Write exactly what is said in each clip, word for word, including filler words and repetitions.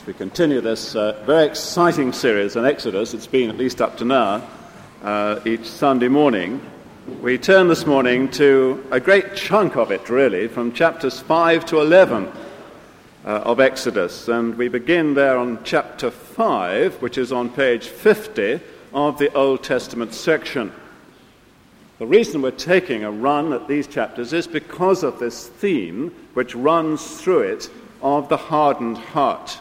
We continue this uh, very exciting series on Exodus. It's been, at least up to now, uh, each Sunday morning. We turn this morning to a great chunk of it, really, from chapters five to eleven uh, of Exodus. And we begin there on chapter five, which is on page fifty of the Old Testament section. The reason we're taking a run at these chapters is because of this theme which runs through it of the hardened heart.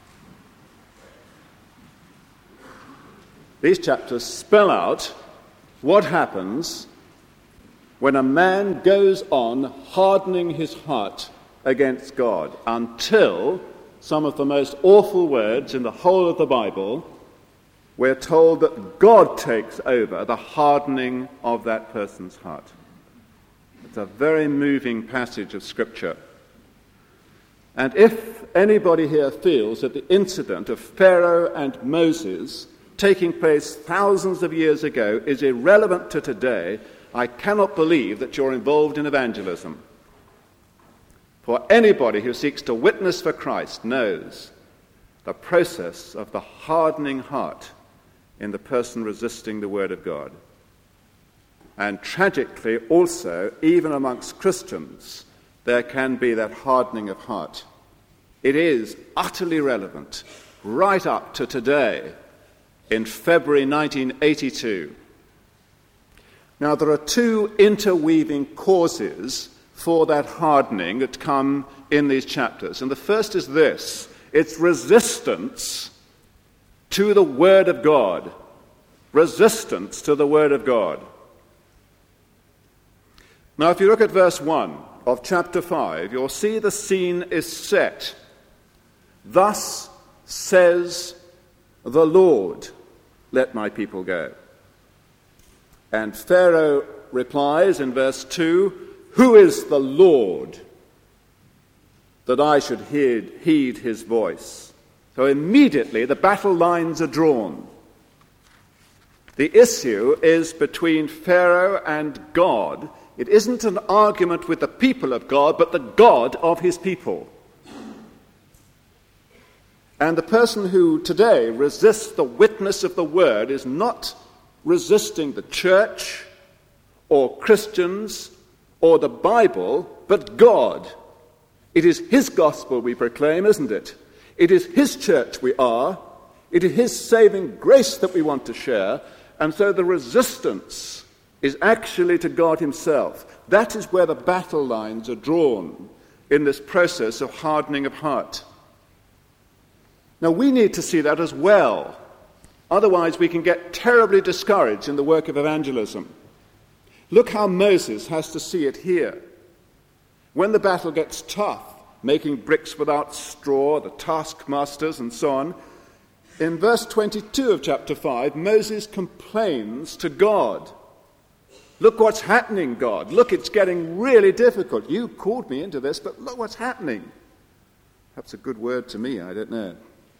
These chapters spell out what happens when a man goes on hardening his heart against God until some of the most awful words in the whole of the Bible, we're told that God takes over the hardening of that person's heart. It's a very moving passage of Scripture. And if anybody here feels that the incident of Pharaoh and Moses taking place thousands of years ago is irrelevant to today, I cannot believe that you're involved in evangelism. For anybody who seeks to witness for Christ knows the process of the hardening heart in the person resisting the Word of God. And tragically also, even amongst Christians, there can be that hardening of heart. It is utterly relevant right up to today, in February nineteen eighty-two. Now, there are two interweaving causes for that hardening that come in these chapters. And the first is this: it's resistance to the Word of God. Resistance to the Word of God. Now, if you look at verse one of chapter five, you'll see the scene is set. Thus says the Lord, let my people go. And Pharaoh replies in verse two, who is the Lord that I should heed, heed his voice? So immediately the battle lines are drawn. The issue is between Pharaoh and God. It isn't an argument with the people of God, but the God of his people. And the person who today resists the witness of the Word is not resisting the church or Christians or the Bible, but God. It is his gospel we proclaim, isn't it? It is his church we are. It is his saving grace that we want to share. And so the resistance is actually to God himself. That is where the battle lines are drawn in this process of hardening of heart. Now, we need to see that as well. Otherwise, we can get terribly discouraged in the work of evangelism. Look how Moses has to see it here. When the battle gets tough, making bricks without straw, the taskmasters and so on, in verse twenty-two of chapter five, Moses complains to God. Look what's happening, God. Look, it's getting really difficult. You called me into this, but look what's happening. That's a good word to me, I don't know.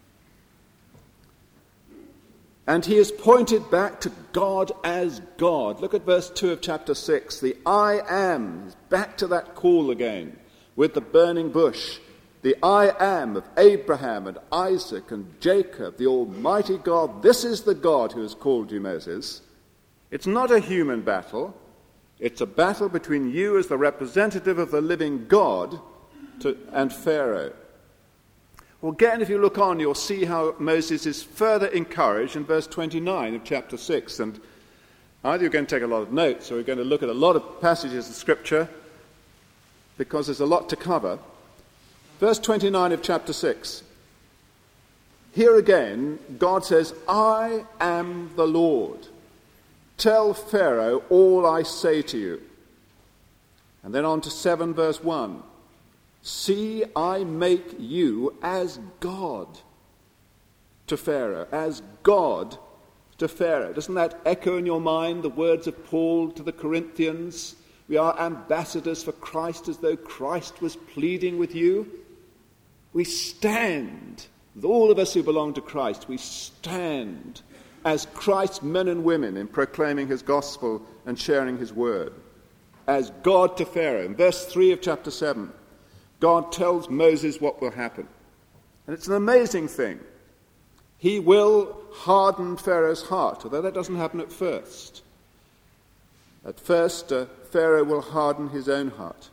And he is pointed back to God as God. Look at verse two of chapter six. The I am, back to that call again with the burning bush. The I am of Abraham and Isaac and Jacob, the Almighty God. This is the God who has called you, Moses. It's not a human battle. It's a battle between you as the representative of the living God to, and Pharaoh. Well, again, if you look on, you'll see how Moses is further encouraged in verse twenty-nine of chapter six. And either you're going to take a lot of notes or you're going to look at a lot of passages of Scripture because there's a lot to cover. Verse twenty-nine of chapter six. Here again, God says, I am the Lord. Tell Pharaoh all I say to you. And then on to seven, verse one. See, I make you as God to Pharaoh, as God to Pharaoh. Doesn't that echo in your mind the words of Paul to the Corinthians? We are ambassadors for Christ as though Christ was pleading with you. We stand, all of us who belong to Christ, we stand as Christ's men and women in proclaiming his gospel and sharing his word. As God to Pharaoh. In verse three of chapter seven, God tells Moses what will happen. And it's an amazing thing. He will harden Pharaoh's heart, although that doesn't happen at first. At first, uh, Pharaoh will harden his own heart.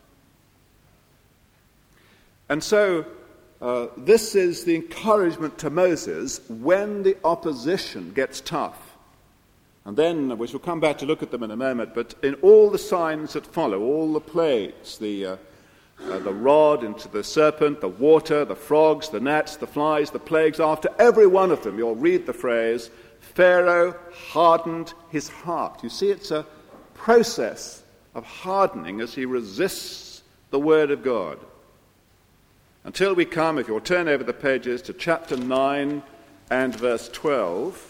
And so, uh, this is the encouragement to Moses when the opposition gets tough. And then, we shall come back to look at them in a moment, but in all the signs that follow, all the plagues, the, uh, uh, the rod into the serpent, the water, the frogs, the gnats, the flies, the plagues, after every one of them, you'll read the phrase, Pharaoh hardened his heart. You see, it's a process of hardening as he resists the word of God. Until we come, if you'll turn over the pages to chapter nine and verse twelve,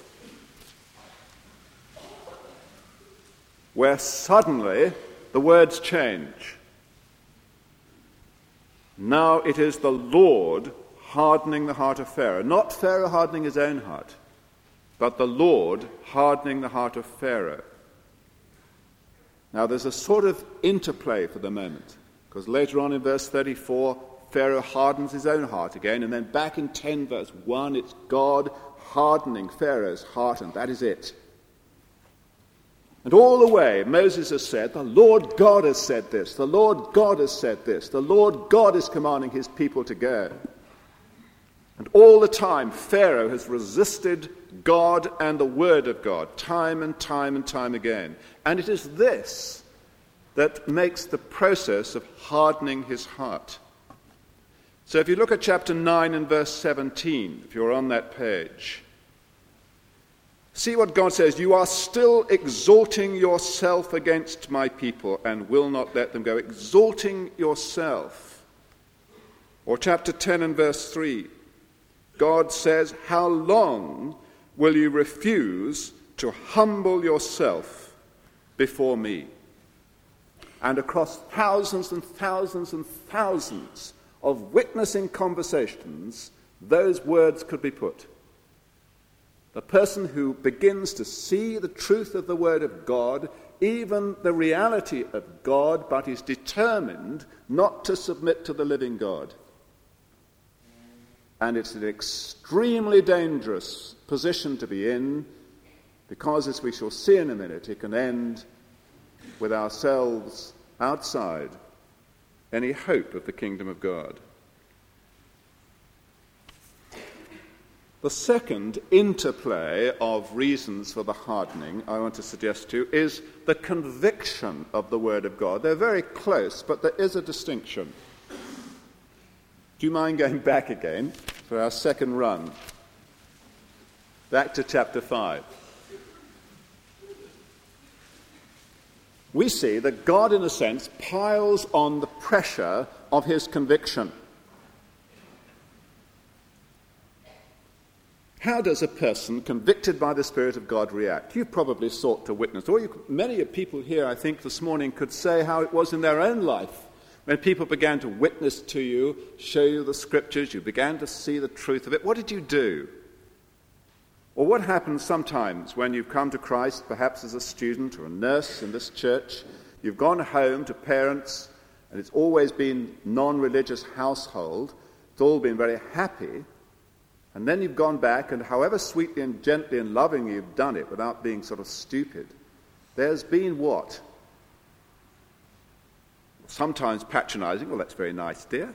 where suddenly the words change. Now it is the Lord hardening the heart of Pharaoh. Not Pharaoh hardening his own heart, but the Lord hardening the heart of Pharaoh. Now there's a sort of interplay for the moment, because later on in verse thirty-four, Pharaoh hardens his own heart again, and then back in ten verse one, it's God hardening Pharaoh's heart, and that is it. And all the way, Moses has said, the Lord God has said this, the Lord God has said this, the Lord God is commanding his people to go. And all the time, Pharaoh has resisted God and the word of God, time and time and time again. And it is this that makes the process of hardening his heart. So if you look at chapter nine and verse seventeen, if you're on that page, see what God says, you are still exalting yourself against my people and will not let them go. Exalting yourself. Or chapter ten and verse three, God says, how long will you refuse to humble yourself before me? And across thousands and thousands and thousands of witnessing conversations, those words could be put. The person who begins to see the truth of the Word of God, even the reality of God, but is determined not to submit to the living God. And it's an extremely dangerous position to be in, because, as we shall see in a minute, it can end with ourselves outside any hope of the kingdom of God. The second interplay of reasons for the hardening I want to suggest to you is the conviction of the Word of God. They're very close, but there is a distinction. Do you mind going back again for our second run? Back to chapter five. We see that God, in a sense, piles on the pressure of his conviction. How does a person convicted by the Spirit of God react? You've probably sought to witness, or you, many people here, I think, this morning could say how it was in their own life when people began to witness to you, show you the Scriptures, you began to see the truth of it. What did you do? Or what happens sometimes when you've come to Christ, perhaps as a student or a nurse in this church, you've gone home to parents, and it's always been non-religious household, it's all been very happy, and then you've gone back, and however sweetly and gently and lovingly you've done it without being sort of stupid, there's been what? Sometimes patronizing, well, that's very nice, dear.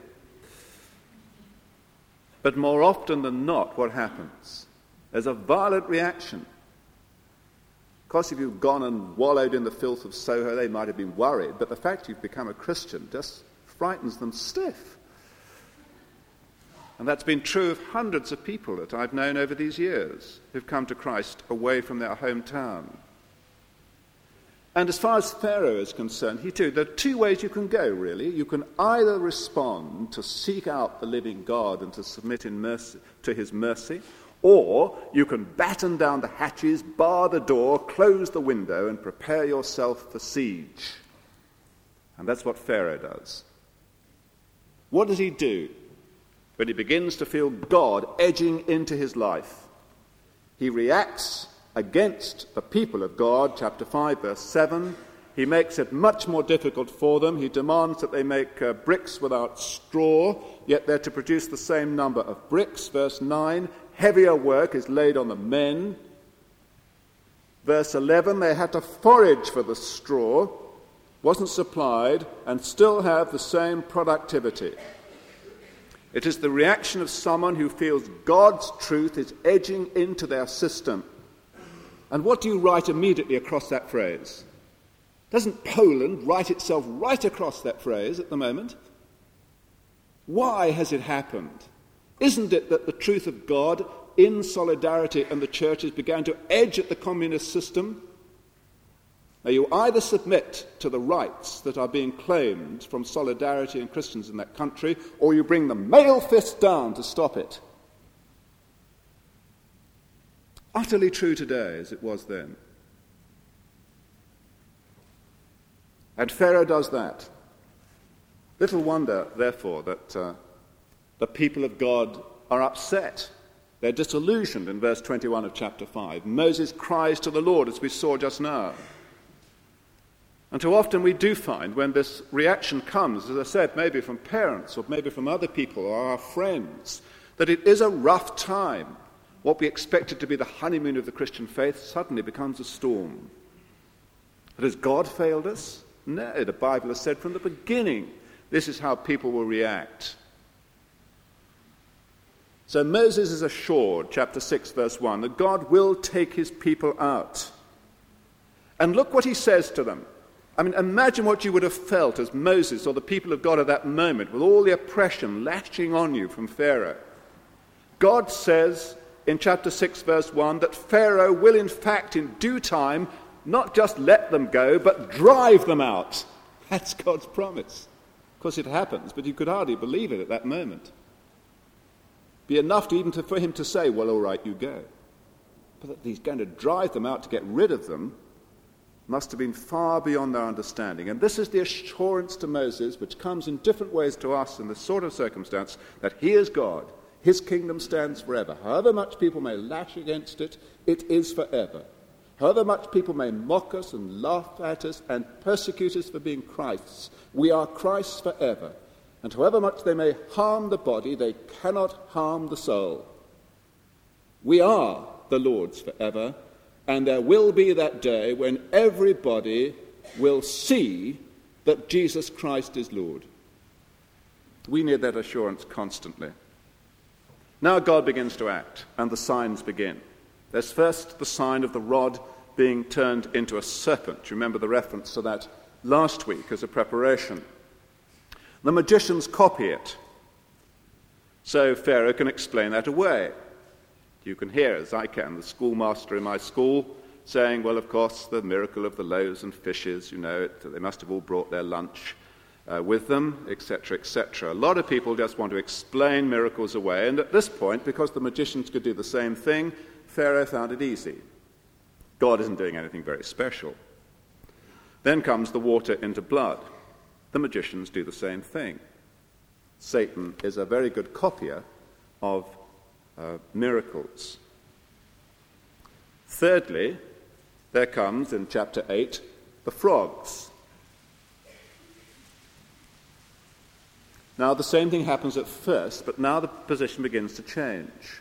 But more often than not, what happens? There's a violent reaction. Of course, if you've gone and wallowed in the filth of Soho, they might have been worried, but the fact you've become a Christian just frightens them stiff. And that's been true of hundreds of people that I've known over these years who've come to Christ away from their hometown. And as far as Pharaoh is concerned, he too, there are two ways you can go, really. You can either respond to seek out the living God and to submit in mercy, to his mercy, or you can batten down the hatches, bar the door, close the window, and prepare yourself for siege. And that's what Pharaoh does. What does he do when he begins to feel God edging into his life? He reacts against the people of God, chapter five, verse seven. He makes it much more difficult for them. He demands that they make uh, bricks without straw, yet they're to produce the same number of bricks. Verse nine, heavier work is laid on the men. Verse eleven, they had to forage for the straw, wasn't supplied, and still have the same productivity. It is the reaction of someone who feels God's truth is edging into their system. And what do you write immediately across that phrase? Doesn't Poland write itself right across that phrase at the moment? Why has it happened? Isn't it that the truth of God in solidarity and the churches began to edge at the communist system? Now, you either submit to the rights that are being claimed from solidarity and Christians in that country, or you bring the mail fist down to stop it. Utterly true today as it was then. And Pharaoh does that. Little wonder, therefore, that uh, the people of God are upset. They're disillusioned in verse twenty-one of chapter five. Moses cries to the Lord, as we saw just now. And too often we do find when this reaction comes, as I said, maybe from parents or maybe from other people or our friends, that it is a rough time. What we expected to be the honeymoon of the Christian faith suddenly becomes a storm. But has God failed us? No, the Bible has said from the beginning, this is how people will react. So Moses is assured, chapter six, verse one, that God will take his people out. And look what he says to them. I mean, imagine what you would have felt as Moses or the people of God at that moment, with all the oppression lashing on you from Pharaoh. God says in chapter six, verse one, that Pharaoh will in fact in due time not just let them go, but drive them out. That's God's promise. Of course it happens, but you could hardly believe it at that moment. Be enough to even to, for him to say, well, all right, you go. But that he's going to drive them out to get rid of them must have been far beyond their understanding. And this is the assurance to Moses, which comes in different ways to us in this sort of circumstance, that he is God. His kingdom stands forever. However much people may lash against it, it is forever. However much people may mock us and laugh at us and persecute us for being Christ's, we are Christ's forever. And however much they may harm the body, they cannot harm the soul. We are the Lord's forever, and there will be that day when everybody will see that Jesus Christ is Lord. We need that assurance constantly. Now God begins to act, and the signs begin. There's first the sign of the rod being turned into a serpent. You remember the reference to that last week as a preparation. The magicians copy it. So Pharaoh can explain that away. You can hear, as I can, the schoolmaster in my school saying, well, of course, the miracle of the loaves and fishes, you know, it, they must have all brought their lunch uh, with them, et cetera, et cetera. A lot of people just want to explain miracles away, and at this point, because the magicians could do the same thing, Pharaoh found it easy. God isn't doing anything very special. Then comes the water into blood. The magicians do the same thing. Satan is a very good copier of uh, miracles. Thirdly, there comes in chapter eight the frogs. Now the same thing happens at first, but now the position begins to change.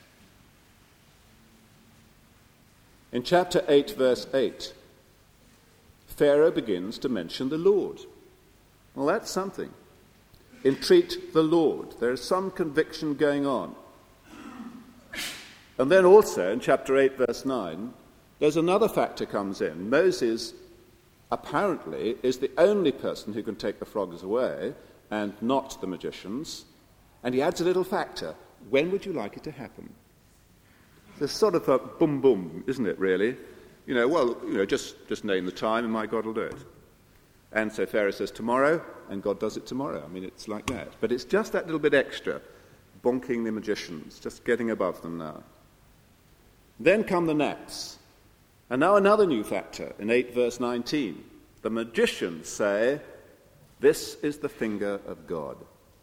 In chapter eight, verse eight, Pharaoh begins to mention the Lord. Well, that's something. Entreat the Lord. There is some conviction going on. And then also, in chapter eight, verse nine, there's another factor comes in. Moses, apparently, is the only person who can take the frogs away, and not the magicians. And he adds a little factor. When would you like it to happen? There's sort of a boom boom, isn't it, really? You know, well, you know, just, just name the time and my God will do it. And so Pharaoh says tomorrow, and God does it tomorrow. I mean, it's like that. But it's just that little bit extra, bonking the magicians, just getting above them now. Then come the gnats. And now another new factor in eight verse nineteen. The magicians say, this is the finger of God.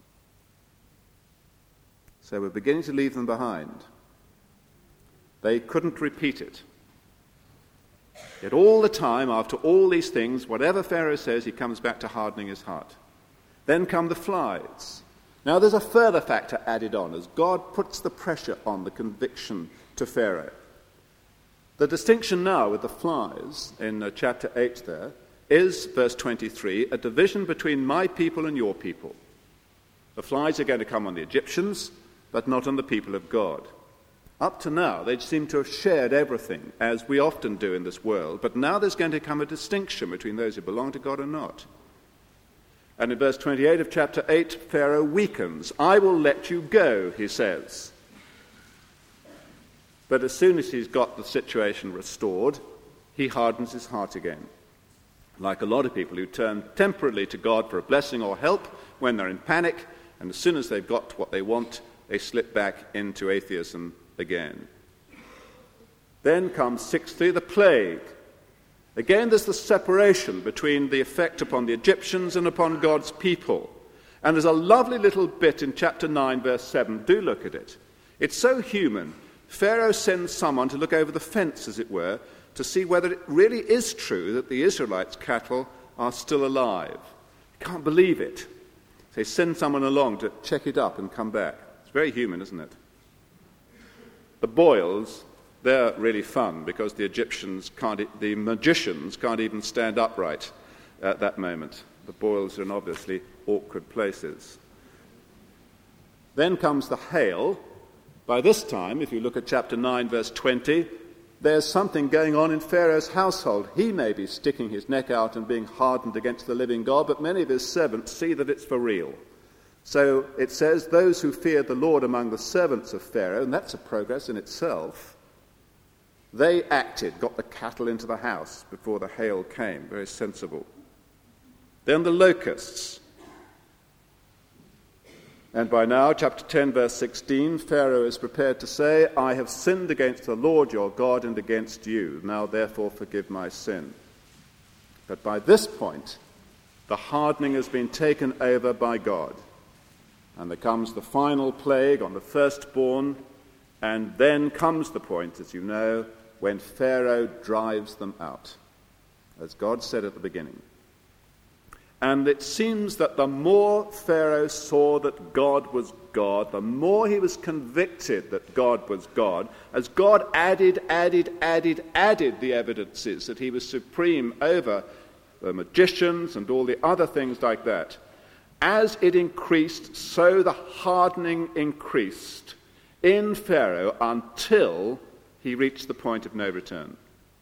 So we're beginning to leave them behind. They couldn't repeat it. Yet all the time, after all these things, whatever Pharaoh says, he comes back to hardening his heart. Then come the flies. Now there's a further factor added on as God puts the pressure on the conviction to Pharaoh. The distinction now with the flies in uh, chapter eight there is, verse twenty-three, a division between my people and your people. The flies are going to come on the Egyptians, but not on the people of God. Up to now, they seem to have shared everything, as we often do in this world, but now there's going to come a distinction between those who belong to God and not. And in verse twenty-eight of chapter eight, Pharaoh weakens. I will let you go, he says. But as soon as he's got the situation restored, he hardens his heart again. Like a lot of people who turn temporarily to God for a blessing or help when they're in panic, and as soon as they've got what they want, they slip back into atheism again. Then comes, sixthly, the plague. Again, there's the separation between the effect upon the Egyptians and upon God's people. And there's a lovely little bit in chapter nine, verse seven. Do look at it. It's so human. Pharaoh sends someone to look over the fence, as it were, to see whether it really is true that the Israelites' cattle are still alive. You can't believe it. So they send someone along to check it up and come back. It's very human, isn't it? The boils, they're really fun because the Egyptians can't, the magicians can't even stand upright at that moment. The boils are in obviously awkward places. Then comes the hail. By this time, if you look at chapter nine, verse twenty, there's something going on in Pharaoh's household. He may be sticking his neck out and being hardened against the living God, but many of his servants see that it's for real. So it says, those who feared the Lord among the servants of Pharaoh, and that's a progress in itself, they acted, got the cattle into the house before the hail came. Very sensible. Then the locusts. And by now, chapter ten, verse sixteen, Pharaoh is prepared to say, I have sinned against the Lord your God and against you. Now therefore forgive my sin. But by this point, the hardening has been taken over by God. And there comes the final plague on the firstborn, and then comes the point, as you know, when Pharaoh drives them out, as God said at the beginning. And it seems that the more Pharaoh saw that God was God, the more he was convicted that God was God, as God added, added, added, added the evidences that he was supreme over the magicians and all the other things like that. As it increased, so the hardening increased in Pharaoh until he reached the point of no return.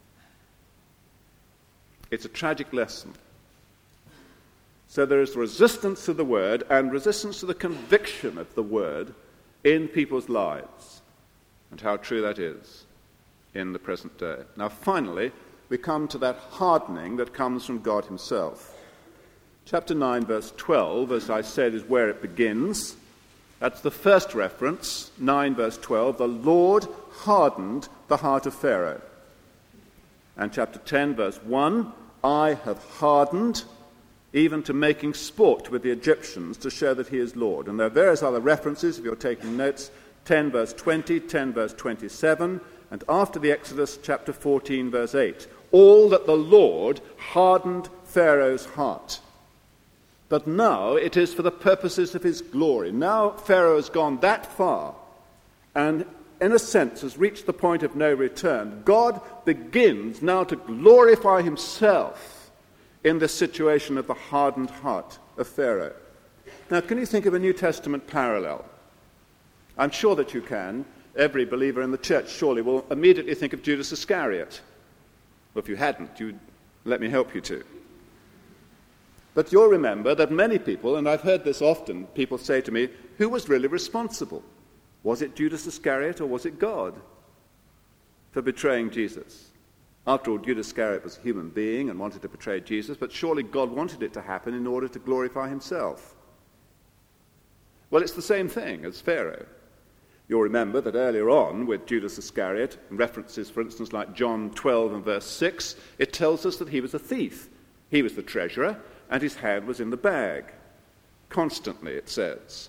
It's a tragic lesson. So there is resistance to the word and resistance to the conviction of the word in people's lives, and how true that is in the present day. Now finally, we come to that hardening that comes from God himself. Chapter nine, verse twelve, as I said, is where it begins. That's the first reference, nine, verse twelve. The Lord hardened the heart of Pharaoh. And chapter ten, verse one, I have hardened, even to making sport with the Egyptians to show that he is Lord. And there are various other references, if you're taking notes, ten, verse twenty, ten, verse twenty-seven, and after the Exodus, chapter fourteen, verse eight. All that the Lord hardened Pharaoh's heart. But now it is for the purposes of his glory. Now Pharaoh has gone that far and, in a sense, has reached the point of no return. God begins now to glorify himself in the situation of the hardened heart of Pharaoh. Now, can you think of a New Testament parallel? I'm sure that you can. Every believer in the church surely will immediately think of Judas Iscariot. Well, if you hadn't, you'd let me help you to. But you'll remember that many people, and I've heard this often, people say to me, who was really responsible? Was it Judas Iscariot or was it God for betraying Jesus? After all, Judas Iscariot was a human being and wanted to betray Jesus, but surely God wanted it to happen in order to glorify himself. Well, it's the same thing as Pharaoh. You'll remember that earlier on with Judas Iscariot, in references, for instance, like John twelve and verse six, it tells us that he was a thief. He was the treasurer, and his hand was in the bag. Constantly, it says.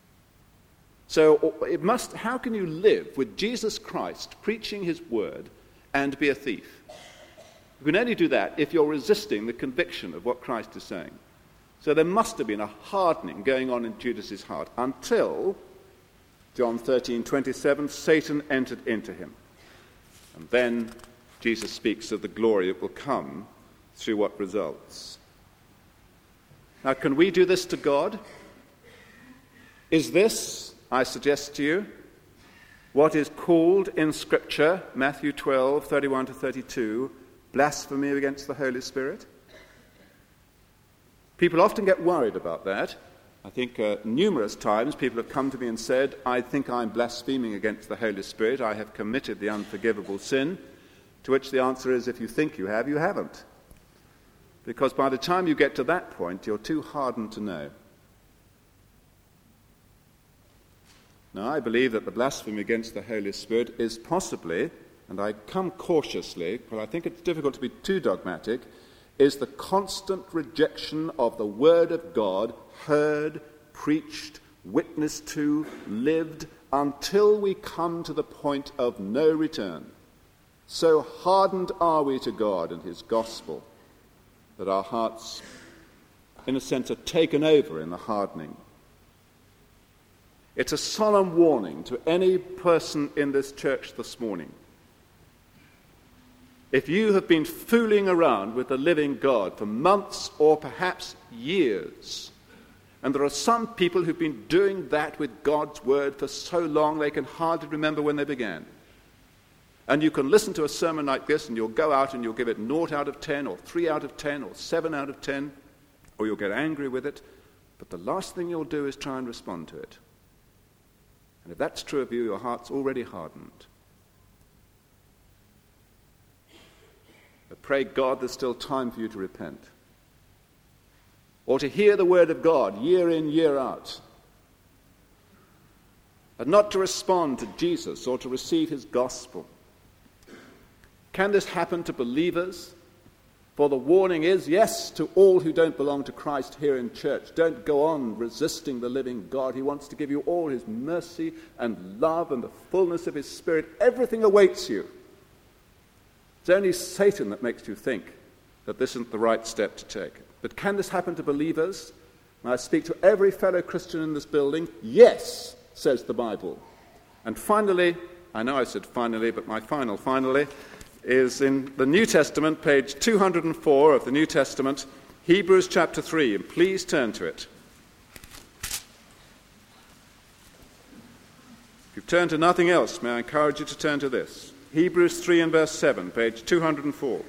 So it must. How can you live with Jesus Christ preaching his word and be a thief? You can only do that if you're resisting the conviction of what Christ is saying. So there must have been a hardening going on in Judas's heart until, John thirteen twenty-seven, Satan entered into him. And then Jesus speaks of the glory that will come through what results. Now, can we do this to God? Is this, I suggest to you, what is called in Scripture, Matthew twelve, thirty-one to thirty-two, blasphemy against the Holy Spirit? People often get worried about that. I think uh, numerous times people have come to me and said, I think I'm blaspheming against the Holy Spirit. I have committed the unforgivable sin. To which the answer is, if you think you have, you haven't. Because by the time you get to that point, you're too hardened to know. Now, I believe that the blasphemy against the Holy Spirit is possibly, and I come cautiously, but I think it's difficult to be too dogmatic, is the constant rejection of the Word of God, heard, preached, witnessed to, lived, until we come to the point of no return. So hardened are we to God and His gospel that our hearts, in a sense, are taken over in the hardening. It's a solemn warning to any person in this church this morning. If you have been fooling around with the living God for months or perhaps years, and there are some people who've been doing that with God's word for so long they can hardly remember when they began. And you can listen to a sermon like this and you'll go out and you'll give it naught out of ten or three out of ten or seven out of ten, or you'll get angry with it, but the last thing you'll do is try and respond to it. And if that's true of you, your heart's already hardened. But pray God there's still time for you to repent. Or to hear the word of God year in, year out. And not to respond to Jesus or to receive his gospel. Can this happen to believers? For the warning is, yes, to all who don't belong to Christ here in church. Don't go on resisting the living God. He wants to give you all his mercy and love and the fullness of his Spirit. Everything awaits you. It's only Satan that makes you think that this isn't the right step to take. But can this happen to believers? And I speak to every fellow Christian in this building. Yes, says the Bible. And finally, I know I said finally, but my final finally is in the New Testament, page two hundred four of the New Testament, Hebrews chapter three, and please turn to it. If you've turned to nothing else, may I encourage you to turn to this. Hebrews three and verse seven, page two hundred four.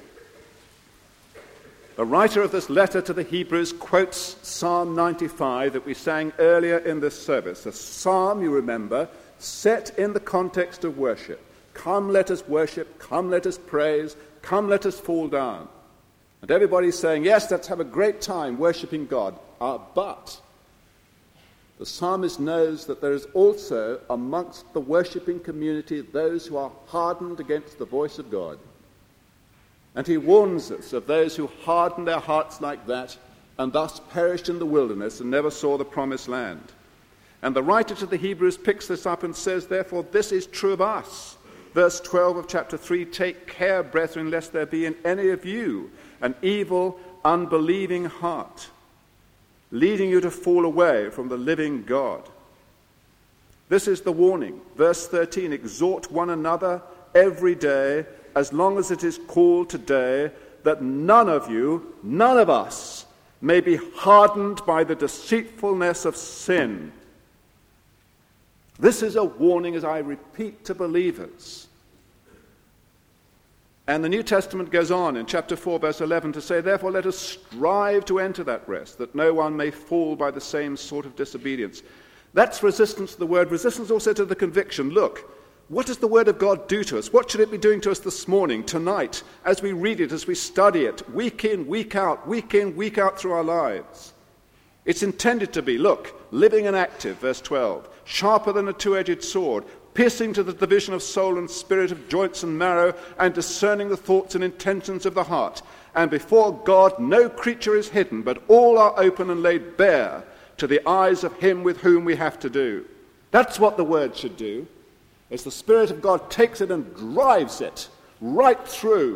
The writer of this letter to the Hebrews quotes Psalm ninety-five that we sang earlier in this service, a psalm, you remember, set in the context of worship. Come, let us worship. Come, let us praise. Come, let us fall down. And everybody's saying, yes, let's have a great time worshiping God. Uh, but the psalmist knows that there is also amongst the worshiping community those who are hardened against the voice of God. And he warns us of those who hardened their hearts like that and thus perished in the wilderness and never saw the promised land. And the writer to the Hebrews picks this up and says, therefore, this is true of us. Verse twelve of chapter three, take care, brethren, lest there be in any of you an evil, unbelieving heart, leading you to fall away from the living God. This is the warning. Verse thirteen, exhort one another every day, as long as it is called today, that none of you, none of us, may be hardened by the deceitfulness of sin. This is a warning, as I repeat, to believers. And the New Testament goes on in chapter four, verse eleven, to say, therefore let us strive to enter that rest, that no one may fall by the same sort of disobedience. That's resistance to the word. Resistance also to the conviction. Look, what does the word of God do to us? What should it be doing to us this morning, tonight, as we read it, as we study it, week in, week out, week in, week out through our lives? It's intended to be, look, living and active, verse twelve, sharper than a two-edged sword, piercing to the division of soul and spirit, of joints and marrow, and discerning the thoughts and intentions of the heart. And before God no creature is hidden, but all are open and laid bare to the eyes of him with whom we have to do. That's what the word should do, as the Spirit of God takes it and drives it right through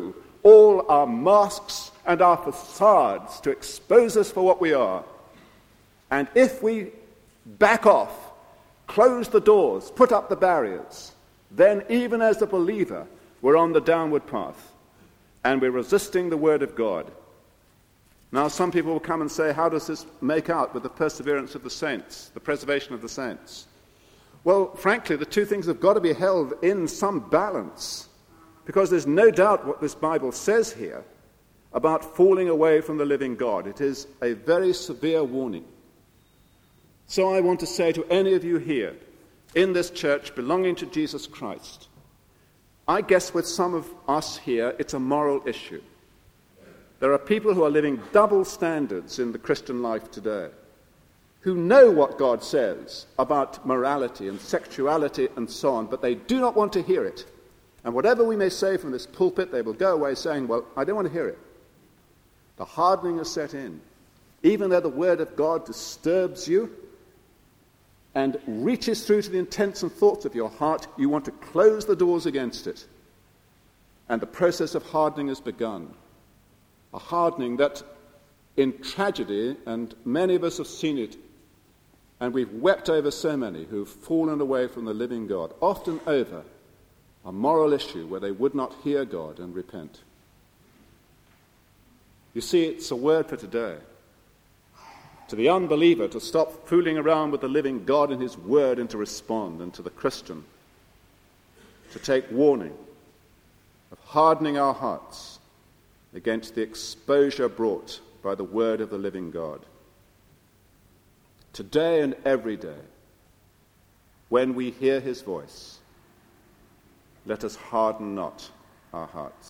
all our masks and our facades to expose us for what we are. And if we back off, close the doors, put up the barriers, then even as a believer, we're on the downward path and we're resisting the word of God. Now, some people will come and say, how does this make out with the perseverance of the saints, the preservation of the saints? Well, frankly, the two things have got to be held in some balance, because there's no doubt what this Bible says here about falling away from the living God. It is a very severe warning. So I want to say to any of you here in this church belonging to Jesus Christ, I guess with some of us here, it's a moral issue. There are people who are living double standards in the Christian life today, who know what God says about morality and sexuality and so on, but they do not want to hear it. And whatever we may say from this pulpit, they will go away saying, well, I don't want to hear it. The hardening is set in. Even though the word of God disturbs you and reaches through to the intents and thoughts of your heart, you want to close the doors against it. And the process of hardening has begun. A hardening that in tragedy, and many of us have seen it, and we've wept over so many who've fallen away from the living God, often over a moral issue where they would not hear God and repent. You see, it's a word for today. To the unbeliever, to stop fooling around with the living God and his word and to respond, and to the Christian, to take warning of hardening our hearts against the exposure brought by the word of the living God. Today and every day, when we hear his voice, let us harden not our hearts.